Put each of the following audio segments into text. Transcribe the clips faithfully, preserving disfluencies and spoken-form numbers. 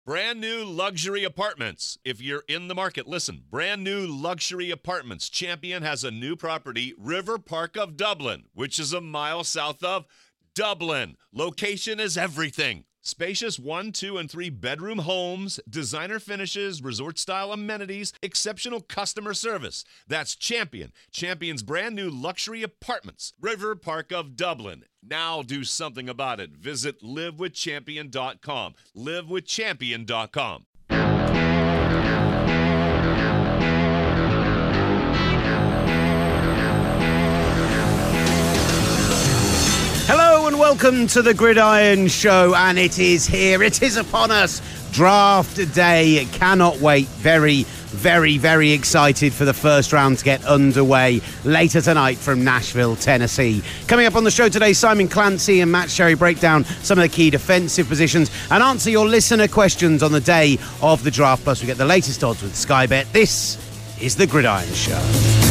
Brand new luxury apartments. If you're in the market, listen. Brand new luxury apartments. Champion has a new property, River Park of Dublin, which is a mile south of Dublin. Location is everything. Spacious one, two, and three bedroom homes, designer finishes, resort-style amenities, exceptional customer service. That's Champion. Champion's brand new luxury apartments. River Park of Dublin. Now do something about it. Visit live with champion dot com. live with champion dot com. Hello and welcome to the Gridiron Show, and it is here, it is upon us, draft day. Cannot wait, very, very, very excited for the first round to get underway later tonight from Nashville, Tennessee. Coming up on the show today, Simon Clancy and Matt Sherry break down some of the key defensive positions and answer your listener questions on the day of the draft. Plus we get the latest odds with Sky Bet. This is the Gridiron Show.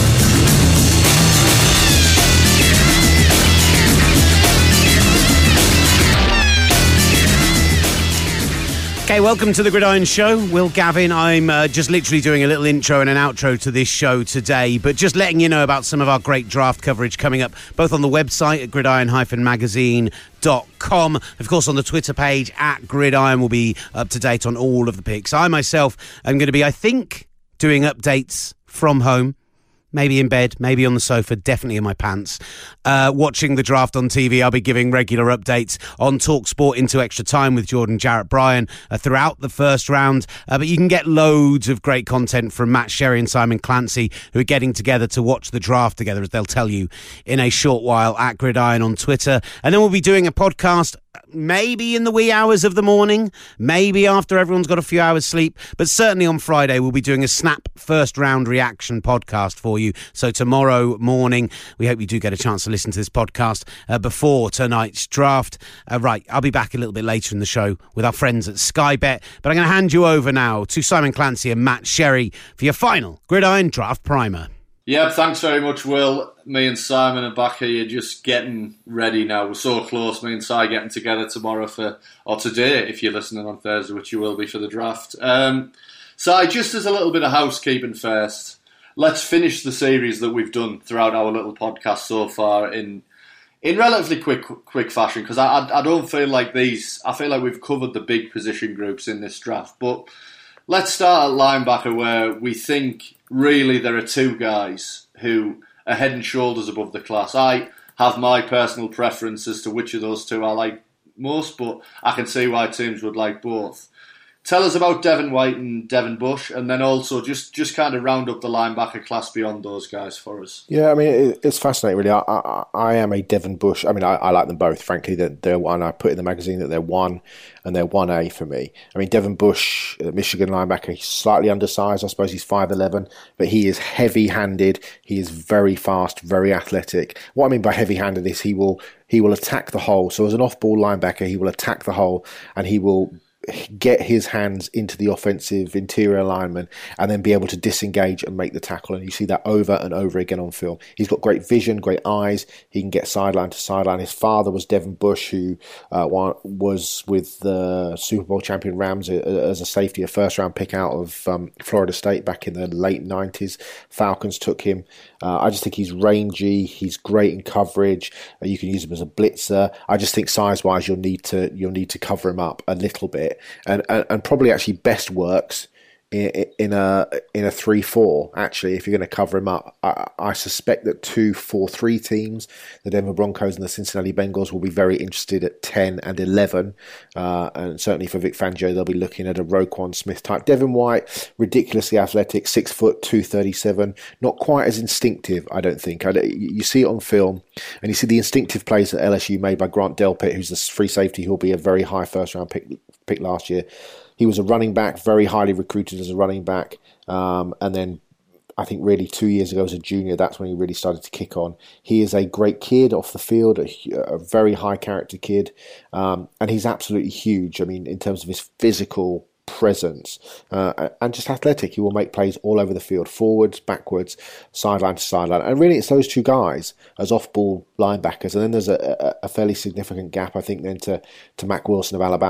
Okay, welcome to the Gridiron Show. Will Gavin. I'm uh, just literally doing a little intro and an outro to this show today, but just letting you know about some of our great draft coverage coming up, both on the website at gridiron dash magazine dot com. Of course, on the Twitter page at Gridiron, will be up to date on all of the picks. I myself am going to be, I think, doing updates from home. Maybe in bed, maybe on the sofa, definitely in my pants. Uh, watching the draft on T V, I'll be giving regular updates on TalkSport Into Extra Time with Jordan Jarrett Bryan uh, throughout the first round. Uh, but you can get loads of great content from Matt Sherry and Simon Clancy, who are getting together to watch the draft together, as they'll tell you in a short while, at Gridiron on Twitter. And then we'll be doing a podcast maybe in the wee hours of the morning, maybe after everyone's got a few hours sleep, but certainly on Friday we'll be doing a snap first round reaction podcast for you. So tomorrow morning, we hope you do get a chance to listen to this podcast uh, before tonight's draft. Uh, right, I'll be back a little bit later in the show with our friends at Sky Bet, but I'm going to hand you over now to Simon Clancy and Matt Sherry for your final Gridiron Draft Primer. Yeah, thanks very much, Will. Me and Simon are back here just getting ready now. We're so close, me and Si getting together tomorrow for, or today, if you're listening on Thursday, which you will be, for the draft. Um, Si, just as a little bit of housekeeping first, let's finish the series that we've done throughout our little podcast so far in in relatively quick quick fashion, because I, I, I don't feel like these, I feel like we've covered the big position groups in this draft. But let's start at linebacker, where we think really there are two guys who are head and shoulders above the class. I have my personal preference as to which of those two I like most, but I can see why teams would like both. Tell us about Devin White and Devin Bush, and then also just, just kind of round up the linebacker class beyond those guys for us. Yeah, I mean, it, it's fascinating, really. I, I, I am a Devin Bush. I mean, I, I like them both, frankly. They're, they're one. I put in the magazine that they're one, and they're one A for me. I mean, Devin Bush, Michigan linebacker, he's slightly undersized. I suppose he's five eleven, but he is heavy-handed. He is very fast, very athletic. What I mean by heavy-handed is he will he will attack the hole. So as an off-ball linebacker, he will attack the hole, and he will get his hands into the offensive interior lineman and then be able to disengage and make the tackle. And you see that over and over again on film. He's got great vision, great eyes. He can get sideline to sideline. His father was Devin Bush, who uh, was with the Super Bowl champion Rams as a safety, a first round pick out of um, Florida State back in the late nineties. Falcons took him. Uh, I just think he's rangy. He's great in coverage. Uh, you can use him as a blitzer. I just think size-wise, you'll need to you'll need to cover him up a little bit, and and, and probably actually best works in, in a in a three four. Actually, if you're going to cover him up, I, I suspect that two four three teams, the Denver Broncos and the Cincinnati Bengals, will be very interested at ten and eleven, uh, and certainly for Vic Fangio, they'll be looking at a Roquan Smith type. Devin White, ridiculously athletic, six foot two thirty seven, not quite as instinctive, I don't think. I don't, you see it on film, and you see the instinctive plays at L S U made by Grant Delpit, who's the free safety who'll be a very high first round pick pick last year. He was a running back, very highly recruited as a running back, um, and then I think really two years ago as a junior, that's when he really started to kick on. He is a great kid off the field, a, a very high character kid, um, and he's absolutely huge. I mean, in terms of his physical presence uh, and just athletic, he will make plays all over the field, forwards, backwards, sideline to sideline. And really, it's those two guys as off-ball linebackers. And then there's a, a, a fairly significant gap, I think, then to, to Mack Wilson of Alabama.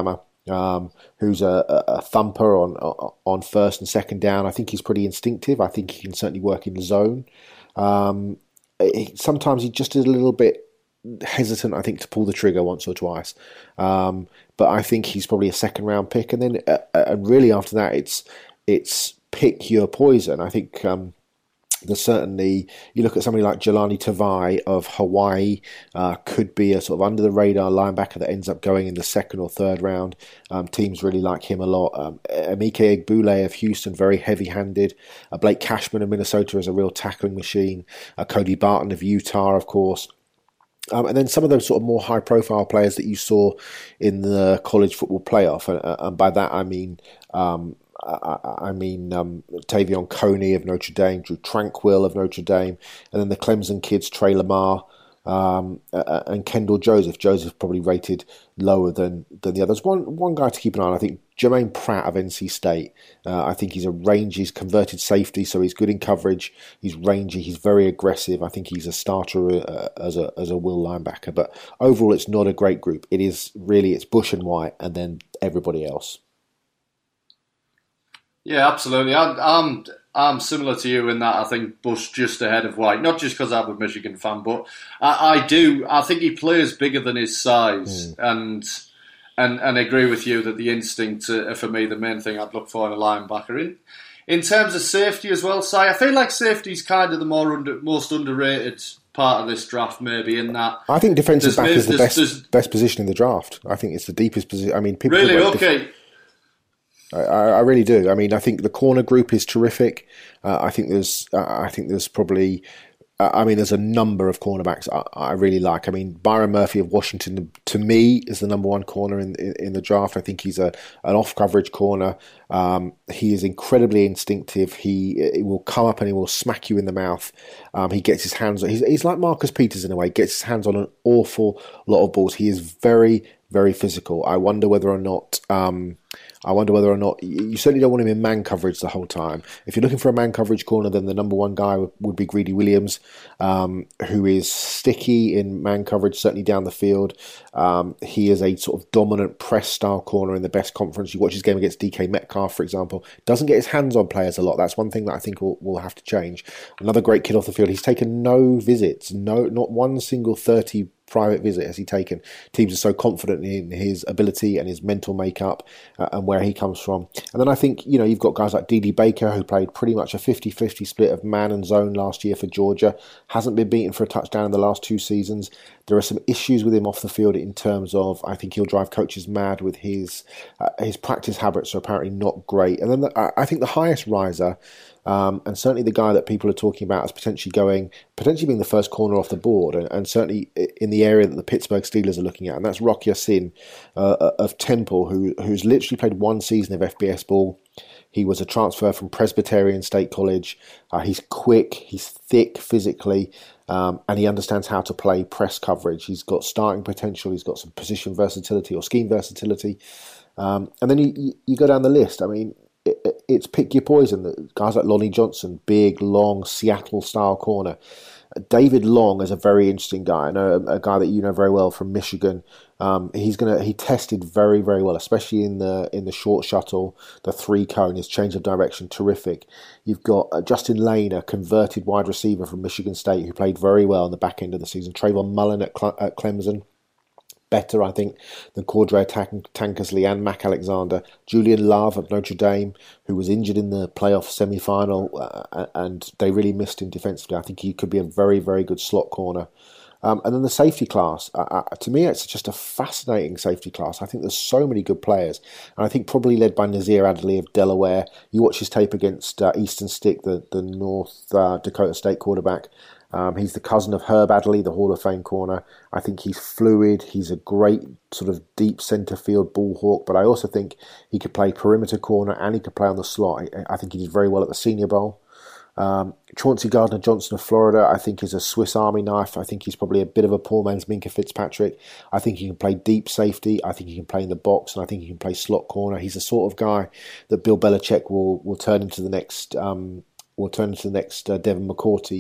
um, who's a, a thumper on on first and second down. I think he's pretty instinctive. I think he can certainly work in the zone. Um, it, sometimes he just is a little bit hesitant, I think, to pull the trigger once or twice. Um, but I think he's probably a second round pick. And then, uh, and really after that, it's it's pick your poison. I think um, there's certainly, you look at somebody like Jelani Tavai of Hawaii, uh, could be a sort of under the radar linebacker that ends up going in the second or third round. Um, teams really like him a lot. Um, Emike Egbule of Houston, very heavy-handed. Uh, Blake Cashman of Minnesota is a real tackling machine. Uh, Cody Barton of Utah, of course. Um, and then some of those sort of more high-profile players that you saw in the college football playoff, and, and by that I mean, um, I, I mean um, Tavion Coney of Notre Dame, Drew Tranquill of Notre Dame, and then the Clemson kids, Trey Lamar um, uh, and Kendall Joseph. Joseph probably rated lower than than the others. One one guy to keep an eye on, I think, Jermaine Pratt of N C State. Uh, I think he's a rangy, he's converted safety, so he's good in coverage. He's rangy, he's very aggressive. I think he's a starter uh, as a as a will linebacker. But overall, it's not a great group. It is really, it's Bush and White, and then everybody else. Yeah, absolutely. I, I'm I'm similar to you in that I think Bush just ahead of White. Not just because I'm a Michigan fan, but I, I do. I think he plays bigger than his size, mm. and. And and agree with you that the instinct, uh, for me, the main thing I'd look for in a linebacker. In in terms of safety as well, Si, I feel like safety's kind of the more under, most underrated part of this draft, maybe, in that... I think defensive back is the best there's, best position in the draft. I think it's the deepest position. I mean, people... Really? Okay. Def- I, I really do. I mean, I think the corner group is terrific. Uh, I think there's uh, I think there's probably... I mean, there's a number of cornerbacks I, I really like. I mean, Byron Murphy of Washington, to me, is the number one corner in in, in the draft. I think he's a an off coverage corner. Um, he is incredibly instinctive. He, he will come up and he will smack you in the mouth. Um, he gets his hands on. He's, he's like Marcus Peters in a way. He gets his hands on an awful lot of balls. He is very, very physical. I wonder whether or not. Um, I wonder whether or not, you certainly don't want him in man coverage the whole time. If you're looking for a man coverage corner, then the number one guy would, would be Greedy Williams, um, who is sticky in man coverage, certainly down the field. Um, he is a sort of dominant press style corner in the best conference. You watch his game against D K Metcalf, for example. Doesn't get his hands on players a lot. That's one thing that I think will, will have to change. Another great kid off the field. He's taken no visits, no, not one single thirty private visit has he taken. Teams are so confident in his ability and his mental makeup uh, and where he comes from. And then I think, you know, you've got guys like D D Baker, who played pretty much a fifty-fifty split of man and zone last year for Georgia. Hasn't been beaten for a touchdown in the last two seasons. There are some issues with him off the field in terms of, I think he'll drive coaches mad with his uh, his practice habits are apparently not great. And then the, I think the highest riser, Um, and certainly the guy that people are talking about as potentially going, potentially being the first corner off the board, and, and certainly in the area that the Pittsburgh Steelers are looking at, and that's Rock Ya-Sin uh, of Temple, who who's literally played one season of F B S ball. He was a transfer from Presbyterian State College. Uh, he's quick, he's thick physically, um, and he understands how to play press coverage. He's got starting potential, he's got some position versatility or scheme versatility. Um, and then you, you go down the list. I mean, it's pick your poison. Guys like Lonnie Johnson, big, long, Seattle-style corner. David Long is a very interesting guy. I know a guy that you know very well from Michigan. Um, he's gonna he tested very, very well, especially in the in the short shuttle, the three cone, his change of direction, terrific. You've got uh, Justin Lane, a converted wide receiver from Michigan State, who played very well in the back end of the season. Trayvon Mullen at, Cle- at Clemson. Better, I think, than Cordrea Tankersley and Mac Alexander. Julian Love of Notre Dame, who was injured in the playoff semi-final, uh, and they really missed him defensively. I think he could be a very, very good slot corner. Um, and then the safety class. Uh, uh, to me, it's just a fascinating safety class. I think there's so many good players. And I think probably led by Nazir Adderley of Delaware. You watch his tape against uh, Eastern Stick, the, the North uh, Dakota State quarterback. Um, he's the cousin of Herb Adderley, the Hall of Fame corner. I think he's fluid. He's a great sort of deep center field ball hawk, but I also think he could play perimeter corner and he could play on the slot. I, I think he did very well at the Senior Bowl. Um, Chauncey Gardner-Johnson of Florida, I think, is a Swiss Army knife. I think he's probably a bit of a poor man's Minkah Fitzpatrick. I think he can play deep safety. I think he can play in the box, and I think he can play slot corner. He's the sort of guy that Bill Belichick will will turn into the next um, will turn into the next uh, Devin McCourty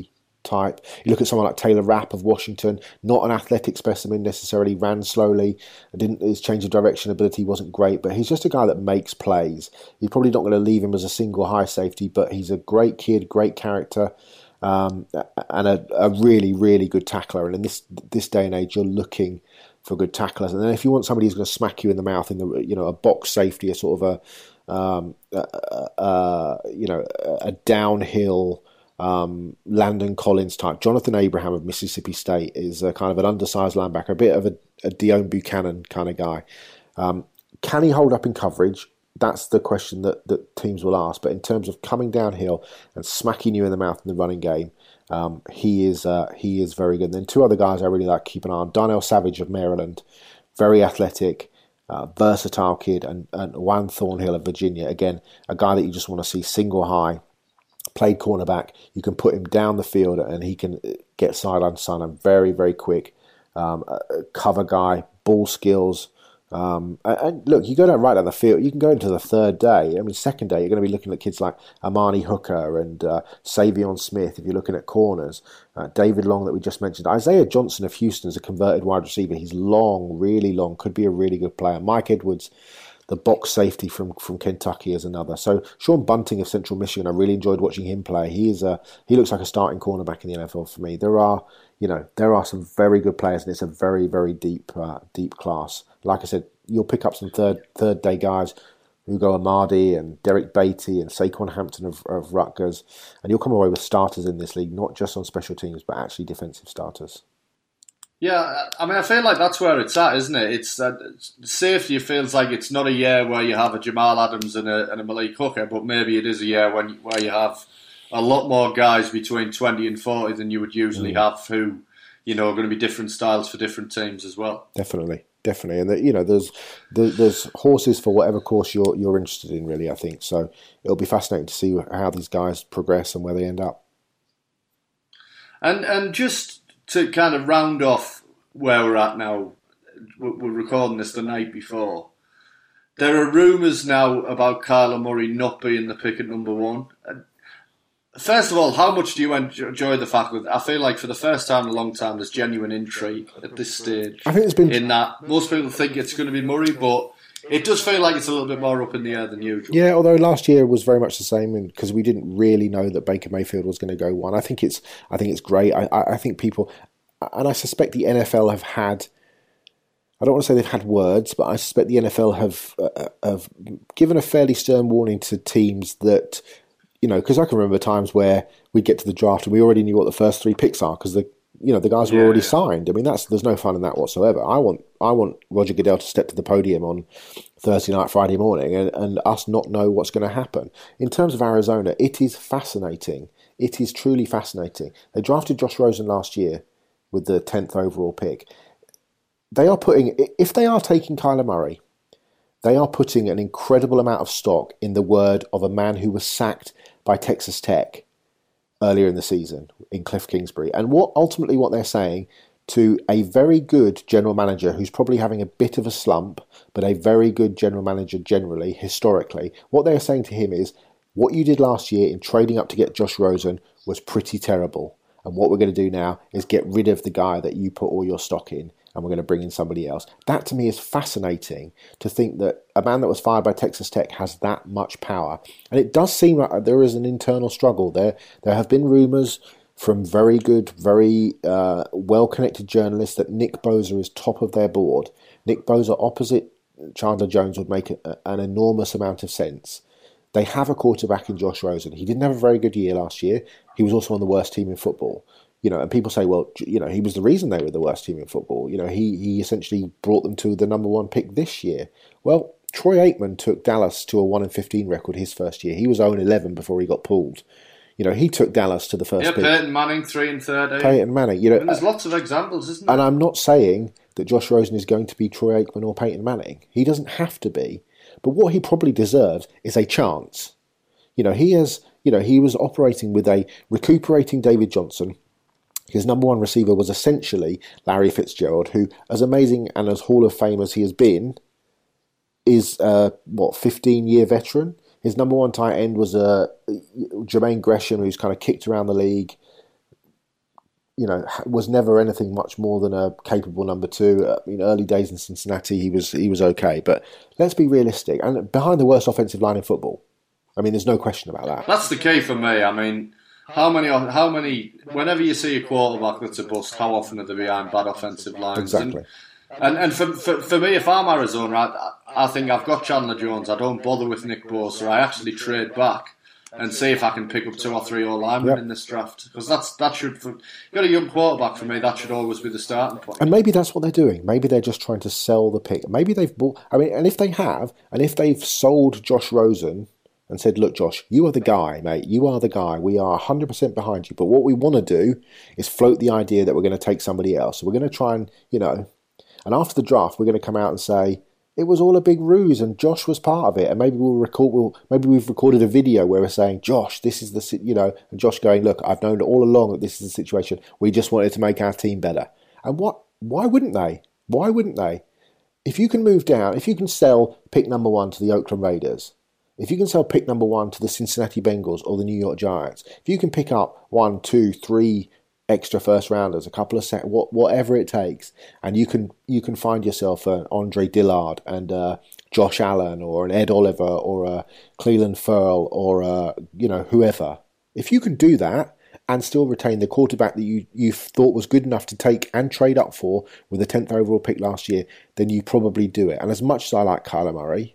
type. You look at someone like Taylor Rapp of Washington, not an athletic specimen necessarily, ran slowly, didn't his change of direction ability wasn't great, but he's just a guy that makes plays. You're probably not going to leave him as a single high safety, but he's a great kid, great character, um, and a, a really, really good tackler. And in this this day and age, you're looking for good tacklers. And then if you want somebody who's going to smack you in the mouth in the, you know, a box safety, a sort of a, um, uh, uh, you know, a downhill um, Landon Collins type. Jonathan Abraham of Mississippi State is a kind of an undersized linebacker, a bit of a, a Dion Buchanan kind of guy. Um, can he hold up in coverage? That's the question that, that teams will ask. But in terms of coming downhill and smacking you in the mouth in the running game, um, he is uh, he is very good. And then two other guys I really like to keep an eye on. Darnell Savage of Maryland, very athletic, uh, versatile kid, and, and Juan Thornhill of Virginia. Again, a guy that you just want to see single high, played cornerback. You can put him down the field and he can get sideline to sideline very, very quick. Um, a cover guy, ball skills. Um, and look, you go down right down the field, you can go into the third day. I mean, second day, you're going to be looking at kids like Amani Hooker and uh, Savion Smith if you're looking at corners. Uh, David Long that we just mentioned. Isaiah Johnson of Houston is a converted wide receiver. He's long, really long, could be a really good player. Mike Edwards, the box safety from, from Kentucky, is another. So Sean Bunting of Central Michigan, I really enjoyed watching him play. He is a he looks like a starting cornerback in the N F L for me. There are, you know, there are some very good players, and it's a very, very deep, uh, deep class. Like I said, you'll pick up some third third day guys, Ugo Amadi and Derek Beatty and Saquon Hampton of, of Rutgers, and you'll come away with starters in this league, not just on special teams, but actually defensive starters. Yeah, I mean, I feel like that's where it's at, isn't it? It's uh, safety feels like it's not a year where you have a Jamal Adams and a, and a Malik Hooker, but maybe it is a year when where you have a lot more guys between twenty and forty than you would usually mm. have, who, you know, are going to be different styles for different teams as well. Definitely. Definitely, and the, you know, there's there's horses for whatever course you're you're interested in, really. I think so. It'll be fascinating to see how these guys progress and where they end up. And and just to kind of round off where we're at now, we're recording this the night before. There are rumours now about Kyler Murray not being the pick at number one. First of all, how much do you enjoy the fact that I feel like for the first time in a long time there's genuine intrigue at this stage? I think it's been in that most people think it's going to be Murray, but it does feel like it's a little bit more up in the air than usual. Yeah, although last year was very much the same because we didn't really know that Baker Mayfield was going to go one. I think it's I think it's great. I, I think people, and I suspect the N F L have had. I don't want to say they've had words, but I suspect the N F L have uh, have given a fairly stern warning to teams that. You know, because I can remember times where we'd get to the draft and we already knew what the first three picks are because the you know the guys were yeah, already yeah. signed. I mean, that's there's no fun in that whatsoever. I want I want Roger Goodell to step to the podium on Thursday night, Friday morning, and, and us not know what's going to happen. In terms of Arizona, it is fascinating. It is truly fascinating. They drafted Josh Rosen last year with the tenth overall pick. They are putting, if they are taking Kyler Murray, they are putting an incredible amount of stock in the word of a man who was sacked by Texas Tech earlier in the season in Cliff Kingsbury. And what ultimately what they're saying to a very good general manager who's probably having a bit of a slump, but a very good general manager generally, historically, what they're saying to him is, what you did last year in trading up to get Josh Rosen was pretty terrible. And what we're going to do now is get rid of the guy that you put all your stock in, and we're going to bring in somebody else. That to me is fascinating, to think that a man that was fired by Texas Tech has that much power. And it does seem like there is an internal struggle there. There have been rumours from very good, very uh, well-connected journalists that Nick Bosa is top of their board. Nick Bosa opposite Chandler Jones would make a, an enormous amount of sense. They have a quarterback in Josh Rosen. He didn't have a very good year last year. He was also on the worst team in football. You know, and people say, well, you know, he was the reason they were the worst team in football. You know, he he essentially brought them to the number one pick this year. Well, Troy Aikman took Dallas to a one and fifteen record his first year. He was oh and eleven before he got pulled. You know, he took Dallas to the first yeah, pick. Peyton Manning, three and thirty. Peyton Manning. You know, and there's lots of examples, isn't there? And I'm not saying that Josh Rosen is going to be Troy Aikman or Peyton Manning. He doesn't have to be. But what he probably deserves is a chance. You know, he has, you know, he was operating with a recuperating David Johnson. His number one receiver was essentially Larry Fitzgerald, who, as amazing and as Hall of Fame as he has been, is a, what, fifteen-year veteran. His number one tight end was uh, Jermaine Gresham, who's kind of kicked around the league. you know, was never anything much more than a capable number two. I mean, early days in Cincinnati, he was he was okay. But let's be realistic. And behind the worst offensive line in football. I mean, there's no question about that. That's the key for me. I mean, how many, how many, whenever you see a quarterback that's a bust, how often are they behind bad offensive lines? Exactly. And, and, and for, for for me, if I'm Arizona, I, I think I've got Chandler Jones. I don't bother with Nick Bosa. I actually trade back and see if I can pick up two or three all linemen yep. in this draft, because that's that should for, you've got a young quarterback. For me, that should always be the starting point. And maybe that's what they're doing. Maybe they're just trying to sell the pick. Maybe they've bought. I mean, and if they have, and if they've sold Josh Rosen and said, "Look, Josh, you are the guy, mate. You are the guy. We are one hundred percent behind you. But what we want to do is float the idea that we're going to take somebody else. So we're going to try and you know, and after the draft, we're going to come out and say." It was all a big ruse, and Josh was part of it. And maybe we'll record. We'll, maybe we've recorded a video where we're saying, "Josh, this is the you know," and Josh going, "Look, I've known all along that this is the situation. We just wanted to make our team better." And what? Why wouldn't they? Why wouldn't they? If you can move down, if you can sell pick number one to the Oakland Raiders, if you can sell pick number one to the Cincinnati Bengals or the New York Giants, if you can pick up one, two, three extra first rounders, a couple of sec- what, whatever it takes, and you can you can find yourself an Andre Dillard and uh, Josh Allen or an Ed Oliver or a Cleveland Ferrell or a, you know whoever. If you can do that and still retain the quarterback that you you thought was good enough to take and trade up for with the tenth overall pick last year, then you probably do it. And as much as I like Kyler Murray,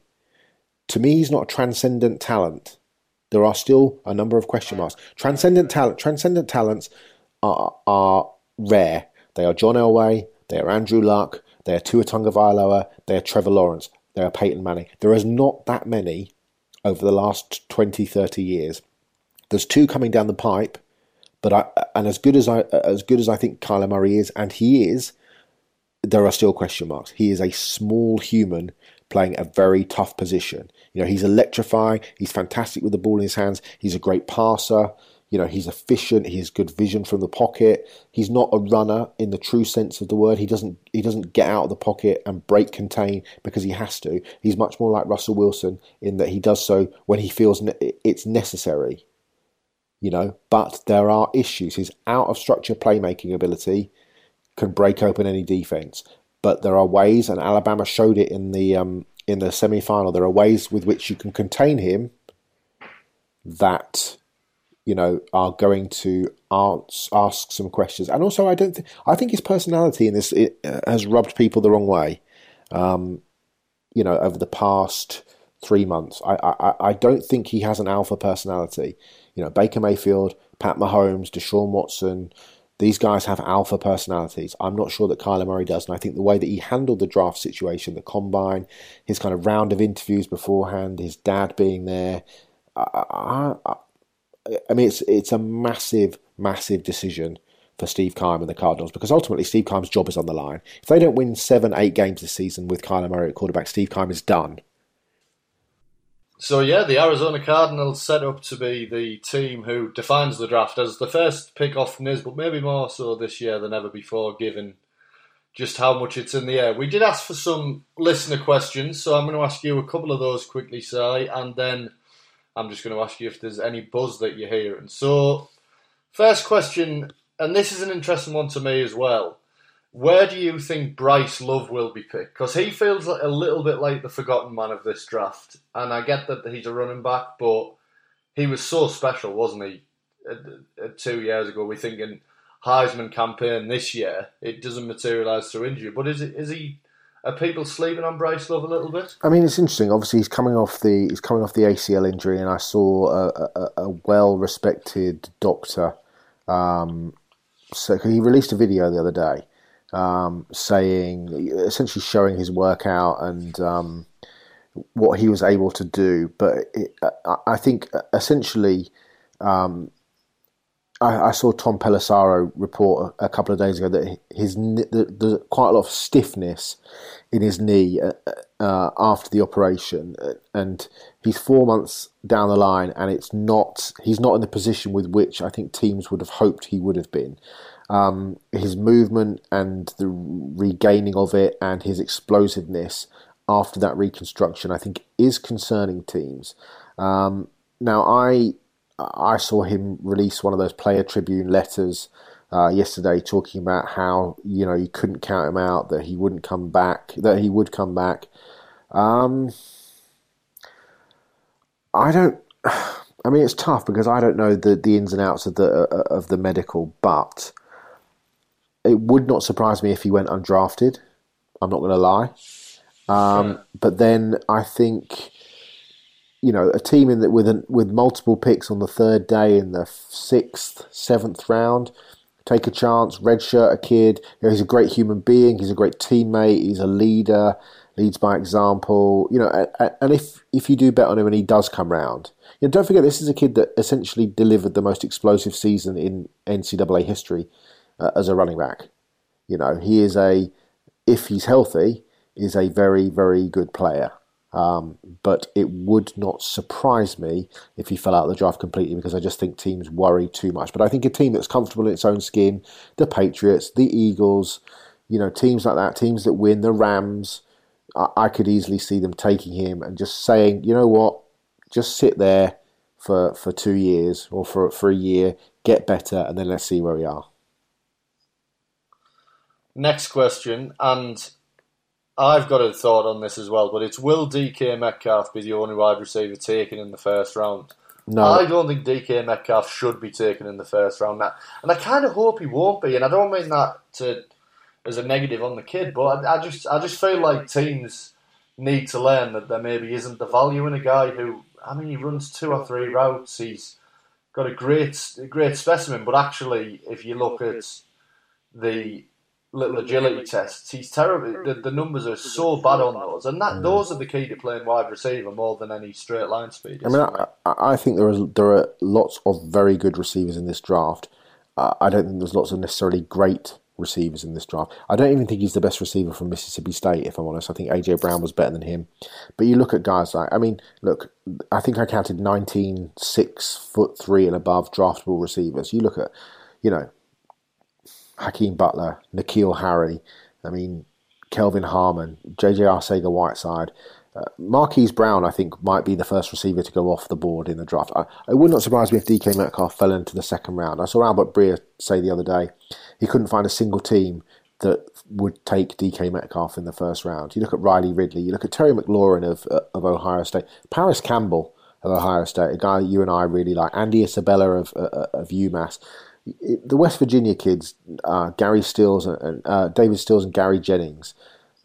to me he's not a transcendent talent. There are still a number of question marks. Transcendent talent, transcendent talents. Are, are rare. They are John Elway, they are Andrew Luck, they are Tua Tagovailoa, they are Trevor Lawrence, they are Peyton Manning. There is not that many over the last twenty, thirty years. There's two coming down the pipe, but I and as good as I as good as I think Kyler Murray is, and he is, there are still question marks. He is a small human playing a very tough position. You know, he's electrifying, he's fantastic with the ball in his hands, he's a great passer. You know, he's efficient. He has good vision from the pocket. He's not a runner in the true sense of the word. He doesn't he doesn't get out of the pocket and break contain because he has to. He's much more like Russell Wilson in that he does so when he feels ne- it's necessary. You know, but there are issues. His out of structure playmaking ability can break open any defense. But there are ways, and Alabama showed it in the um, in the semi-final. There are ways with which you can contain him that, you know, are going to ask, ask some questions. And also, I don't. Th- I think his personality in this it, uh, has rubbed people the wrong way. Um, you know, over the past three months, I, I I don't think he has an alpha personality. You know, Baker Mayfield, Pat Mahomes, Deshaun Watson, these guys have alpha personalities. I'm not sure that Kyler Murray does, and I think the way that he handled the draft situation, the combine, his kind of round of interviews beforehand, his dad being there. I, I, I, I mean, it's it's a massive, massive decision for Steve Keim and the Cardinals, because ultimately Steve Keim's job is on the line. If they don't win seven, eight games this season with Kyler Murray at quarterback, Steve Keim is done. So yeah, the Arizona Cardinals set up to be the team who defines the draft as the first pick off Niz, but maybe more so this year than ever before, given just how much it's in the air. We did ask for some listener questions, so I'm going to ask you a couple of those quickly, Si, and then I'm just going to ask you if there's any buzz that you're hearing. So, first question, and this is an interesting one to me as well. Where do you think Bryce Love will be picked? Because he feels like a little bit like the forgotten man of this draft. And I get that he's a running back, but he was so special, wasn't he? Uh, two years ago, we're thinking Heisman campaign this year. It doesn't materialise through injury. But is it, is he... Are people sleeping on Bryce Love a little bit? I mean, it's interesting. Obviously, he's coming off the he's coming off the A C L injury, and I saw a, a, a well-respected doctor. Um, so he released a video the other day, um, saying, essentially showing his workout and um, what he was able to do. But it, I think essentially, um, I, I saw Tom Pelissaro report a, a couple of days ago that his there's quite a lot of stiffness in his knee uh, uh, after the operation, and he's four months down the line, and it's not he's not in the position with which I think teams would have hoped he would have been. Um, his movement and the regaining of it and his explosiveness after that reconstruction, I think, is concerning teams. Um, now, I I saw him release one of those Player Tribune letters uh, yesterday, talking about how, you know, you couldn't count him out, that he wouldn't come back, that he would come back. Um, I don't. I mean, it's tough because I don't know the, the ins and outs of the uh, of the medical, but it would not surprise me if he went undrafted. I'm not going to lie. Um, sure. But then I think, you know, a team in that with an, with multiple picks on the third day in the sixth, seventh round, take a chance, redshirt a kid. You know, he's a great human being. He's a great teammate. He's a leader. Leads by example. You know, and if if you do bet on him and he does come round, you know, don't forget this is a kid that essentially delivered the most explosive season in N C double A history uh, as a running back. You know, he is a, if he's healthy, is a very, very good player. Um, but it would not surprise me if he fell out of the draft completely, because I just think teams worry too much. But I think a team that's comfortable in its own skin, the Patriots, the Eagles, you know, teams like that, teams that win, the Rams, I, I could easily see them taking him and just saying, you know what, just sit there for, for two years or for, for a year, get better, and then let's see where we are. Next question, and I've got a thought on this as well, but it's, will D K Metcalf be the only wide receiver taken in the first round? No. I don't think D K Metcalf should be taken in the first round. Now, and I kind of hope he won't be, and I don't mean that to as a negative on the kid, but I, I just I just feel like teams need to learn that there maybe isn't the value in a guy who, I mean, he runs two or three routes, he's got a great, a great specimen, but actually, if you look at the little agility tests, he's terrible. The, the numbers are so bad on those, and that those are the key to playing wide receiver more than any straight line speed. I mean, I, I think there is there are lots of very good receivers in this draft. Uh, I don't think there's lots of necessarily great receivers in this draft. I don't even think he's the best receiver from Mississippi State, if I'm honest. I think A J Brown was better than him. But you look at guys like, I mean, look, I think I counted nineteen six foot three and above draftable receivers. You look at, you know, Hakeem Butler, N'Keal Harry, I mean, Kelvin Harmon, J J Arcega-Whiteside. Uh, Marquise Brown, I think, might be the first receiver to go off the board in the draft. I, it would not surprise me if D K Metcalf fell into the second round. I saw Albert Breer say the other day he couldn't find a single team that would take D K Metcalf in the first round. You look at Riley Ridley, you look at Terry McLaurin of, uh, of Ohio State, Paris Campbell of Ohio State, a guy you and I really like, Andy Isabella of, uh, of UMass. The West Virginia kids, uh, Gary Stills and uh, David Stills and Gary Jennings,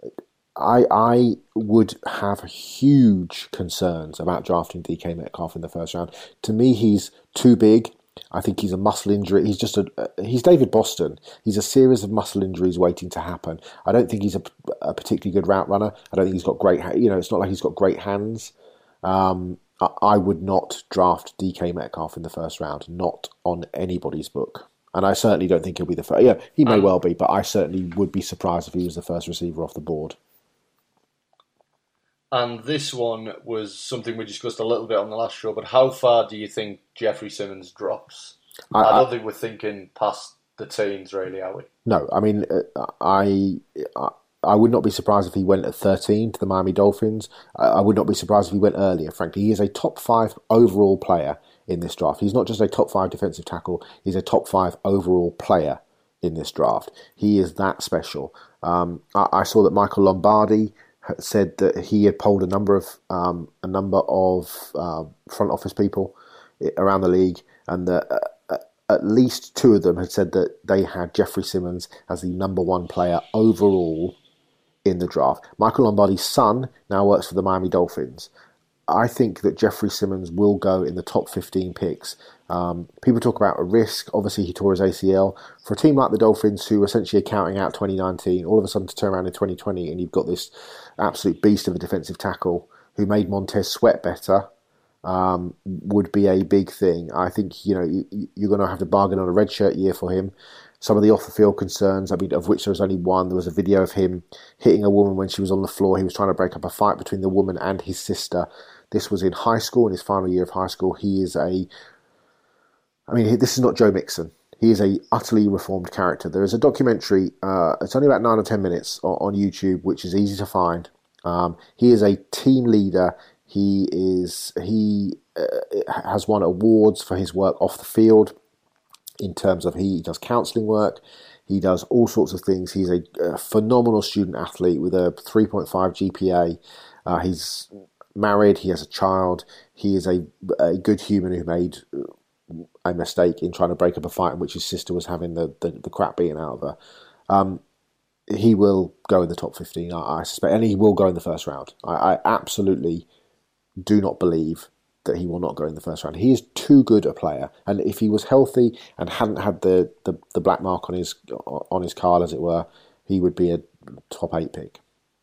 I I would have huge concerns about drafting D K Metcalf in the first round. To me, he's too big. I think he's a muscle injury. He's just a he's David Boston. He's a series of muscle injuries waiting to happen. I don't think he's a, a particularly good route runner. I don't think he's got great. You know, it's not like he's got great hands. Um, I would not draft D K Metcalf in the first round, not on anybody's book. And I certainly don't think he'll be the first. Yeah, he may um, well be, but I certainly would be surprised if he was the first receiver off the board. And this one was something we discussed a little bit on the last show, but how far do you think Jeffrey Simmons drops? I, I don't I, think we're thinking past the teens, really, are we? No, I mean, uh, I... I I would not be surprised if he went at thirteen to the Miami Dolphins. I would not be surprised if he went earlier, frankly. He is a top five overall player in this draft. He's not just a top five defensive tackle, he's a top five overall player in this draft. He is that special. Um, I, I saw that Michael Lombardi said that he had polled a number of um, a number of uh, front office people around the league, and that uh, at least two of them had said that they had Jeffrey Simmons as the number one player overall in the draft. Michael Lombardi's son now works for the Miami Dolphins. I think that Jeffrey Simmons will go in the top fifteen picks. Um, people talk about a risk. Obviously, he tore his A C L. For a team like the Dolphins, who essentially are counting out twenty nineteen, all of a sudden to turn around in twenty twenty, and you've got this absolute beast of a defensive tackle who made Montez Sweat better, um, would be a big thing. I think, you know, you, you're going to have to bargain on a redshirt year for him. Some of the off-the-field concerns, I mean, of which there was only one. There was a video of him hitting a woman when she was on the floor. He was trying to break up a fight between the woman and his sister. This was in high school, in his final year of high school. He is a... I mean, this is not Joe Mixon. He is a utterly reformed character. There is a documentary, uh, it's only about nine or ten minutes on, on YouTube, which is easy to find. Um, he is a team leader. He is he uh, has won awards for his work off the field. in terms of he does counselling work. He does all sorts of things. He's a, a phenomenal student athlete with a three point five G P A. Uh, he's married. He has a child. He is a, a good human who made a mistake in trying to break up a fight in which his sister was having the, the, the crap beaten out of her. Um, he will go in the top fifteen, I, I suspect, and he will go in the first round. I, I absolutely do not believe that he will not go in the first round. He is too good a player, and if he was healthy and hadn't had the, the, the black mark on his on his card, as it were, he would be a top eight pick.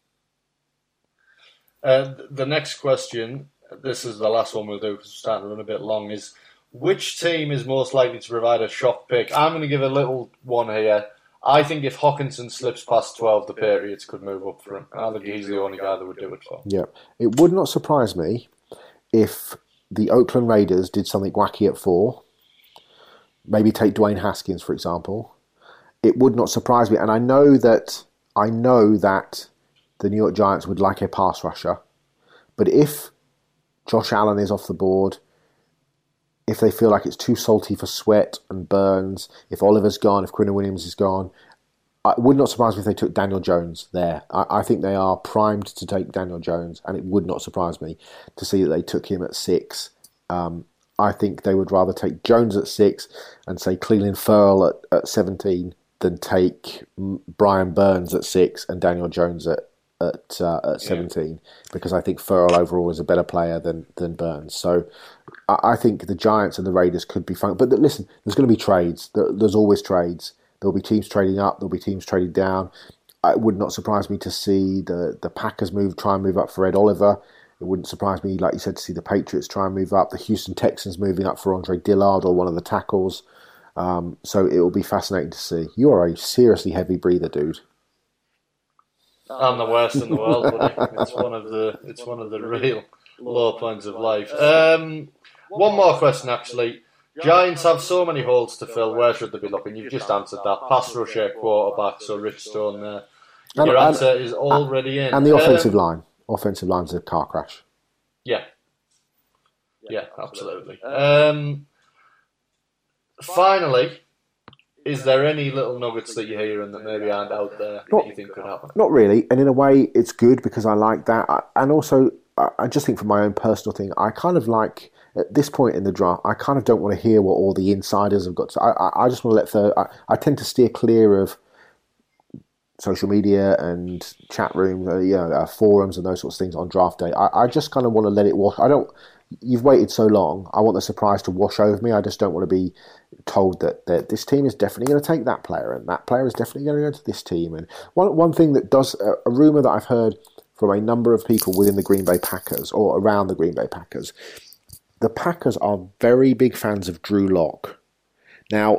Uh, the next question, this is the last one we'll do because we're starting to run a bit long, is which team is most likely to provide a shock pick? I'm going to give a little one here. I think if Hawkinson slips past twelve, the Patriots could move up for him. I think he's the only guy that would do it for him. Yeah. It would not surprise me if the Oakland Raiders did something wacky at four. Maybe take Dwayne Haskins, for example. It would not surprise me. And I know that I know that the New York Giants would like a pass rusher. But if Josh Allen is off the board, if they feel like it's too salty for Sweat and Burns, if Oliver's gone, if Quinn Williams is gone, it would not surprise me if they took Daniel Jones there. I, I think they are primed to take Daniel Jones, and it would not surprise me to see that they took him at six. Um, I think they would rather take Jones at six and say Cleveland Ferrell at, at seventeen than take Brian Burns at six and Daniel Jones at at, uh, at seventeen, yeah. Because I think Ferrell overall is a better player than than Burns. So I, I think the Giants and the Raiders could be fun. But listen, there's going to be trades. There, there's always trades. There'll be teams trading up. There'll be teams trading down. It would not surprise me to see the, the Packers move, try and move up for Ed Oliver. It wouldn't surprise me, like you said, to see the Patriots try and move up. The Houston Texans moving up for Andre Dillard or one of the tackles. Um, so it will be fascinating to see. You are a seriously heavy breather, dude. I'm the worst in the world, buddy. It's one of the it's one of the real low points of life. Um, one more question, actually. Giants have so many holes to fill. Where should they be looking? You've just answered that. Pass rusher, quarterback, so Rich Stone there. Your and, answer and, is already in. And the offensive um, line. Offensive line's a car crash. Yeah. Yeah, absolutely. Um, finally, is there any little nuggets that you're hearing that maybe aren't out there not, that you think could happen? Not really. And in a way, it's good because I like that. And also, I just think for my own personal thing, I kind of like... At this point in the draft, I kind of don't want to hear what all the insiders have got to. I, I just want to let the. I, I tend to steer clear of social media and chat rooms, uh, you know, uh, forums and those sorts of things on draft day. I, I just kind of want to let it wash. I don't. You've waited so long. I want the surprise to wash over me. I just don't want to be told that, that this team is definitely going to take that player and that player is definitely going to go to this team. And one one thing that does a, a rumor that I've heard from a number of people within the Green Bay Packers or around the Green Bay Packers. The Packers are very big fans of Drew Lock. Now,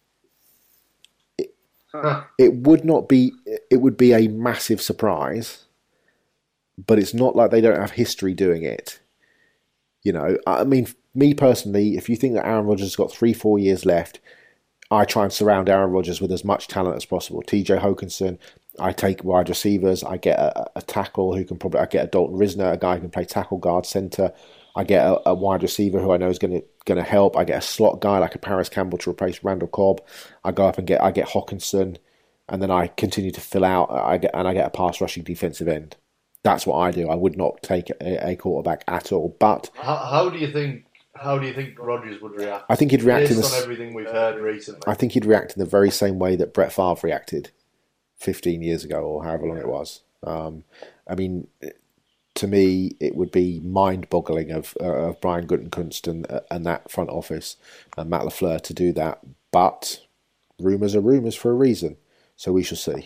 it, huh. it would not be, it would be a massive surprise, but it's not like they don't have history doing it. You know, I mean, me personally, if you think that Aaron Rodgers has got three, four years left, I try and surround Aaron Rodgers with as much talent as possible. T J Hawkinson, I take wide receivers, I get a, a tackle who can probably, I get a Dalton Risner, a guy who can play tackle, guard, center. I get a, a wide receiver who I know is going to going to help. I get a slot guy like a Paris Campbell to replace Randall Cobb. I go up and get I get Hawkinson, and then I continue to fill out. I get and I get a pass rushing defensive end. That's what I do. I would not take a, a quarterback at all. But how, how do you think? How do you think Rodgers would react? I think he'd react based in the, on everything we've heard recently. I think he'd react in the very same way that Brett Favre reacted fifteen years ago, or however long it was. Um, I mean. To me, it would be mind-boggling of, uh, of Brian Gutekunst and, uh, and that front office and Matt LaFleur to do that. But rumours are rumours for a reason, so we shall see.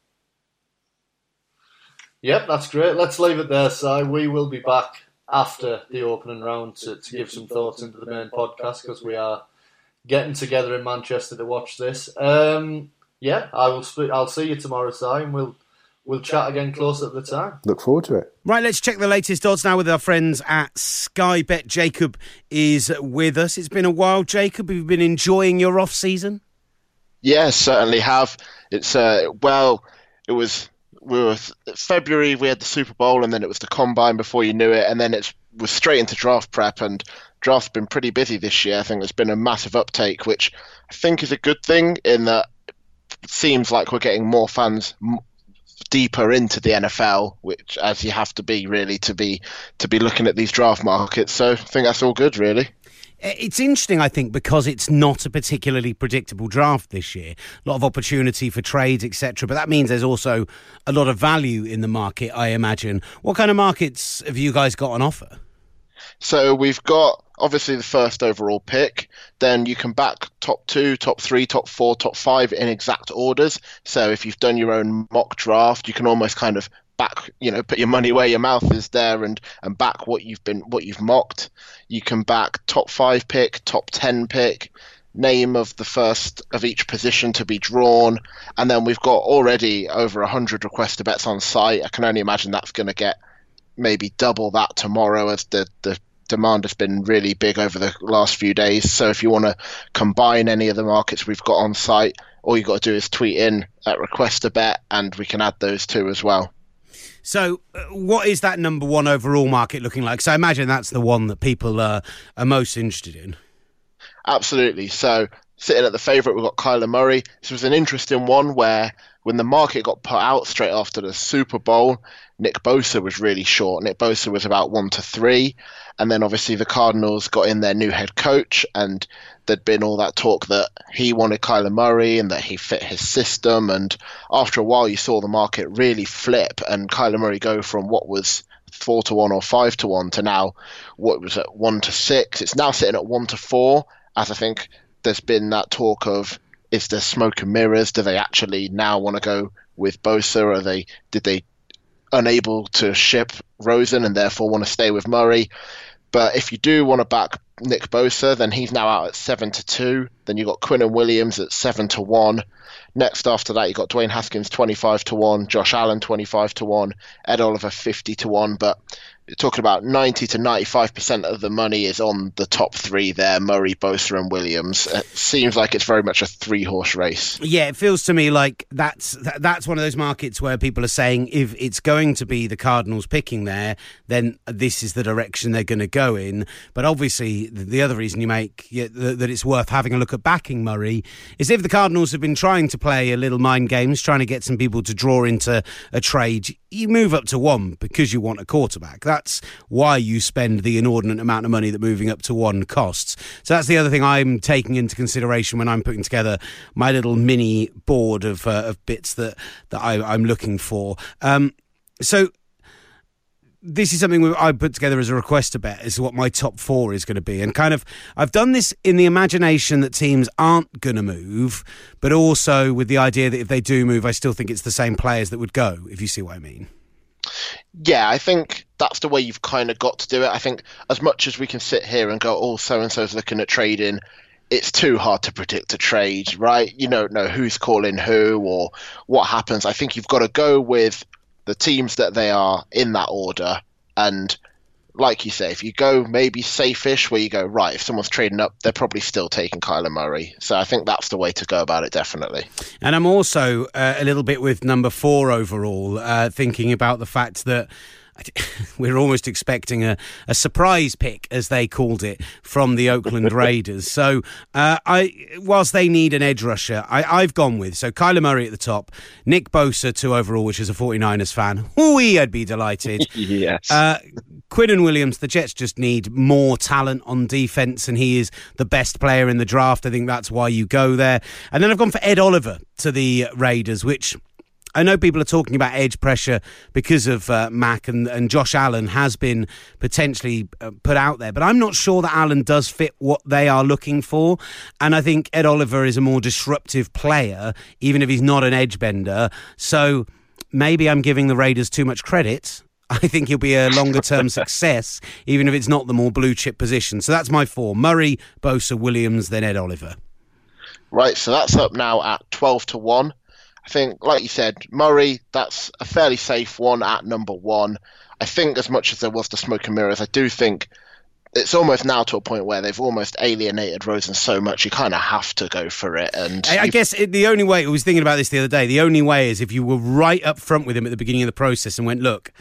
Yep, that's great. Let's leave it there, Si. We will be back after the opening round to, to give some thoughts into the main podcast because we are getting together in Manchester to watch this. Um, yeah, I will. Sp- I'll see you tomorrow, Si, and we'll. We'll chat again closer at the time. Look forward to it. Right, let's check the latest odds now with our friends at Sky Bet. Jacob is with us. It's been a while, Jacob. Have you been enjoying your off-season? Yes, certainly have. It's, uh, well, it was, we were February, we had the Super Bowl, and then it was the Combine before you knew it, and then it was straight into draft prep, and draft's been pretty busy this year. I think there's been a massive uptake, which I think is a good thing in that it seems like we're getting more fans m- deeper into the N F L, which as you have to be really to be to be looking at these draft markets. So I think that's all good, really. It's interesting, I think, because it's not a particularly predictable draft this year. A lot of opportunity for trades, et cetera. But that means there's also a lot of value in the market, I imagine. What kind of markets have you guys got on offer? So we've got obviously the first overall pick. Then you can back top two, top three, top four, top five in exact orders. So if you've done your own mock draft, you can almost kind of back, you know, put your money where your mouth is there and, and back what you've been, what you've mocked. You can back top five pick, top ten pick, name of the first of each position to be drawn. And then we've got already over a hundred request to bets on site. I can only imagine that's going to get maybe double that tomorrow as the, the demand has been really big over the last few days. So if you want to combine any of the markets we've got on site, all you've got to do is tweet in at request a bet and we can add those two as well. So uh, what is that number one overall market looking like? So I imagine that's the one that people uh, are most interested in. Absolutely. So sitting at the favourite, we've got Kyler Murray. This was an interesting one where when the market got put out straight after the Super Bowl, Nick Bosa was really short. Nick Bosa was about one to three. And then obviously the Cardinals got in their new head coach and there'd been all that talk that he wanted Kyler Murray and that he fit his system. And after a while, you saw the market really flip and Kyler Murray go from what was four to one or five to one to now what was at one to six. It's now sitting at one to four, as I think there's been that talk of, is there smoke and mirrors? Do they actually now want to go with Bosa? Or are they, did they unable to ship Rosen and therefore want to stay with Murray? But if you do want to back Nick Bosa, then he's now out at seven to two. Then you've got Quinnen Williams at seven to one. Next after that, you've got Dwayne Haskins twenty-five to one, Josh Allen twenty-five to one, Ed Oliver fifty to one. But you're talking about ninety to ninety-five percent of the money is on the top three there, Murray, Bosa and Williams. It seems like it's very much a three-horse race. Yeah, it feels to me like that's that, that's one of those markets where people are saying if it's going to be the Cardinals picking there, then this is the direction they're going to go in. But obviously, the other reason you make yeah, that it's worth having a look at backing Murray is if the Cardinals have been trying to play a little mind games, trying to get some people to draw into a trade, you move up to one because you want a quarterback. That's why you spend the inordinate amount of money that moving up to one costs. So that's the other thing I'm taking into consideration when I'm putting together my little mini board of uh, of bits that, that I, I'm looking for. Um, so this is something I put together as a request to bet as to what my top four is going to be. And kind of, I've done this in the imagination that teams aren't going to move, but also with the idea that if they do move, I still think it's the same players that would go, if you see what I mean. Yeah, I think that's the way you've kind of got to do it. I think as much as we can sit here and go, oh, so-and-so's looking at trading, it's too hard to predict a trade, right? You don't know who's calling who or what happens. I think you've got to go with the teams that they are in that order. And like you say, if you go maybe safe-ish where you go, right, if someone's trading up, they're probably still taking Kyler Murray. So I think that's the way to go about it, definitely. And I'm also uh, a little bit with number four overall, uh, thinking about the fact that we're almost expecting a, a surprise pick, as they called it, from the Oakland Raiders. So, uh, I whilst they need an edge rusher, I, I've gone with, so Kyler Murray at the top, Nick Bosa two overall, which is a 49ers fan. Ooh, I'd be delighted. Yes. Uh, Quinnen Williams, the Jets just need more talent on defence, and he is the best player in the draft. I think that's why you go there. And then I've gone for Ed Oliver to the Raiders, which I know people are talking about edge pressure because of uh, Mac and, and Josh Allen has been potentially uh, put out there, but I'm not sure that Allen does fit what they are looking for. And I think Ed Oliver is a more disruptive player, even if he's not an edge bender. So maybe I'm giving the Raiders too much credit. I think he'll be a longer-term success, even if it's not the more blue-chip position. So that's my four. Murray, Bosa, Williams, then Ed Oliver. Right, so that's up now at twelve to one. I think, like you said, Murray, that's a fairly safe one at number one. I think as much as there was the smoke and mirrors, I do think it's almost now to a point where they've almost alienated Rosen so much, you kind of have to go for it. And I, I guess it, the only way, I was thinking about this the other day, the only way is if you were right up front with him at the beginning of the process and went, look,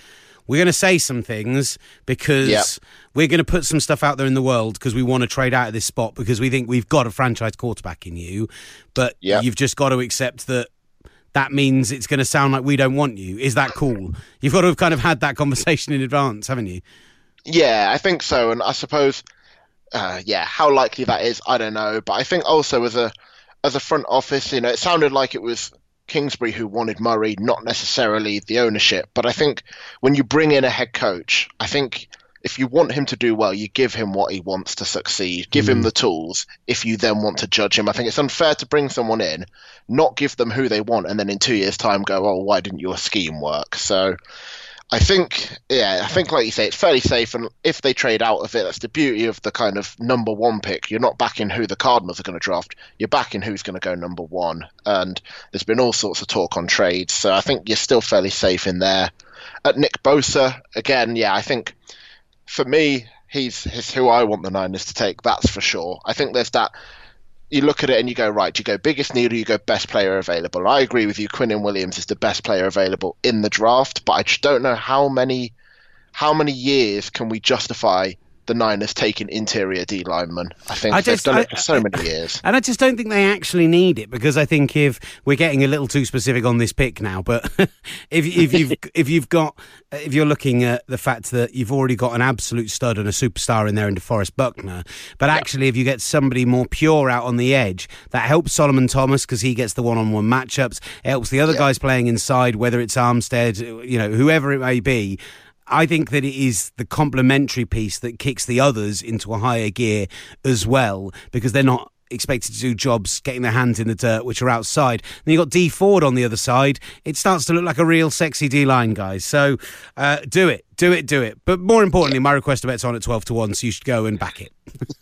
we're going to say some things because yep. we're going to put some stuff out there in the world because we want to trade out of this spot because we think we've got a franchise quarterback in you, but yep. you've just got to accept that that means it's going to sound like we don't want you. Is that cool? You've got to have kind of had that conversation in advance, haven't you? Yeah, I think so. And I suppose, uh, yeah, how likely that is, I don't know. But I think also as a as a front office, you know, it sounded like it was Kingsbury who wanted Murray, not necessarily the ownership. But I think when you bring in a head coach, I think if you want him to do well, you give him what he wants to succeed. Give mm. him the tools if you then want to judge him. I think it's unfair to bring someone in, not give them who they want, and then in two years' time go, oh, why didn't your scheme work? So I think, yeah, I think like you say, it's fairly safe. And if they trade out of it, that's the beauty of the kind of number one pick. You're not backing who the Cardinals are going to draft. You're backing who's going to go number one. And there's been all sorts of talk on trades. So I think you're still fairly safe in there. At Nick Bosa, again, yeah, I think for me, he's, he's who I want the Niners to take. That's for sure. I think there's that. You look at it and you go, right, you go biggest need or you go best player available. I agree with you. Quinnen Williams is the best player available in the draft, but I just don't know how many how many years can we justify the Niners taking interior D linemen. I think I they've just, done I, it for so I, many years. And I just don't think they actually need it because I think if we're getting a little too specific on this pick now, but if, if you've if you've got if you're looking at the fact that you've already got an absolute stud and a superstar in there in DeForest Buckner, but actually yeah. if you get somebody more pure out on the edge, that helps Solomon Thomas because he gets the one-on-one matchups. It helps the other yeah. guys playing inside, whether it's Armstead, you know, whoever it may be. I think that it is the complementary piece that kicks the others into a higher gear as well because they're not expected to do jobs getting their hands in the dirt, which are outside. Then you've got D Ford on the other side. It starts to look like a real sexy D-line, guys. So uh, do it, do it, do it. But more importantly, my request to bet's on at twelve to one, so you should go and back it.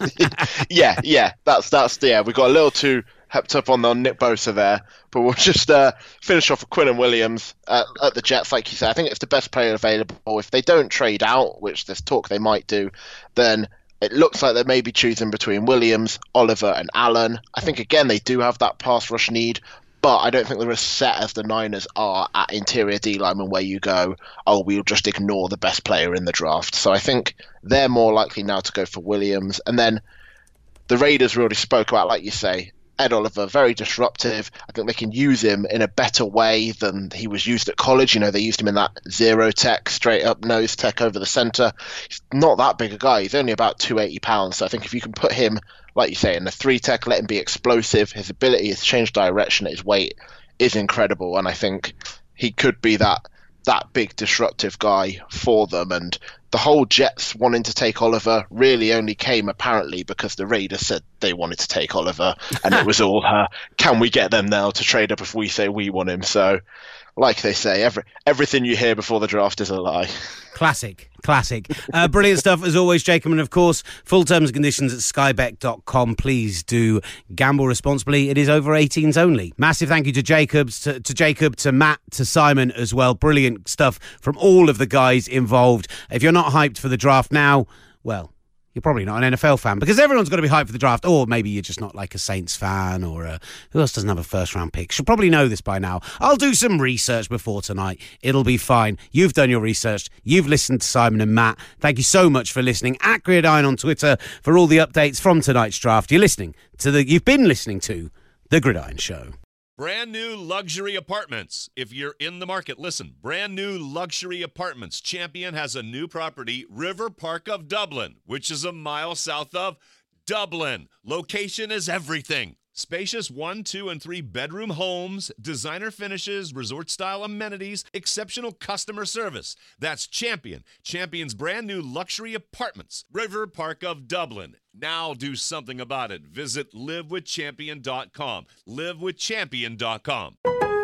yeah, yeah, that's, that's, yeah, we got a little too hepped up on the Nick Bosa there, but we'll just uh, finish off with Quinnen Williams at, at the Jets. Like you said, I think it's the best player available. If they don't trade out, which there's talk they might do, then it looks like they may be choosing between Williams, Oliver, and Allen. I think, again, they do have that pass rush need, but I don't think they're as set as the Niners are at interior D lineman where you go, oh, we'll just ignore the best player in the draft. So I think they're more likely now to go for Williams. And then the Raiders really spoke about, like you say, Ed Oliver, very disruptive. I think they can use him in a better way than he was used at college. You know, they used him in that zero tech, straight up nose tech over the center. He's not that big a guy. He's only about two hundred eighty pounds. So I think if you can put him, like you say, in the three tech, let him be explosive, his ability to change direction at his weight is incredible. And I think he could be that that big disruptive guy for them. And the whole Jets wanting to take Oliver really only came apparently because the Raiders said they wanted to take Oliver, and it was all uh, can we get them now to trade up if we say we want him? So like they say, every, everything you hear before the draft is a lie. Classic, classic. Uh, brilliant stuff as always, Jacob. And of course, full terms and conditions at sky bet dot com. Please do gamble responsibly. It is over eighteens only. Massive thank you to Jacobs, to, to Jacob, to Matt, to Simon as well. Brilliant stuff from all of the guys involved. If you're not hyped for the draft now, well, you're probably not an N F L fan because everyone's got to be hyped for the draft, or maybe you're just not like a Saints fan, or a, who else doesn't have a first round pick? Should probably know this by now. I'll do some research before tonight. It'll be fine. You've done your research. You've listened to Simon and Matt. Thank you so much for listening. At Gridiron on Twitter for all the updates from tonight's draft. You're listening to the, you've been listening to The Gridiron Show. Brand new luxury apartments. If you're in the market, listen. Brand new luxury apartments. Champion has a new property, River Park of Dublin, which is a mile south of Dublin. Location is everything. Spacious one, two, and three bedroom homes, designer finishes, resort-style amenities, exceptional customer service. That's Champion. Champion's brand new luxury apartments, River Park of Dublin. Now do something about it. Visit live with champion dot com. live with champion dot com.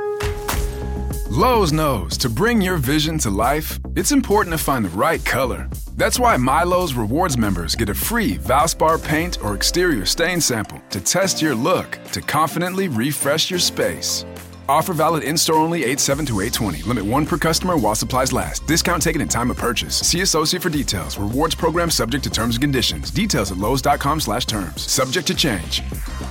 Lowe's knows to bring your vision to life, it's important to find the right color. That's why MyLowe's Rewards members get a free Valspar paint or exterior stain sample to test your look to confidently refresh your space. Offer valid in-store only eight seven to eight twenty. Limit one per customer while supplies last. Discount taken in time of purchase. See associate for details. Rewards program subject to terms and conditions. Details at lowes dot com slash terms. Subject to change.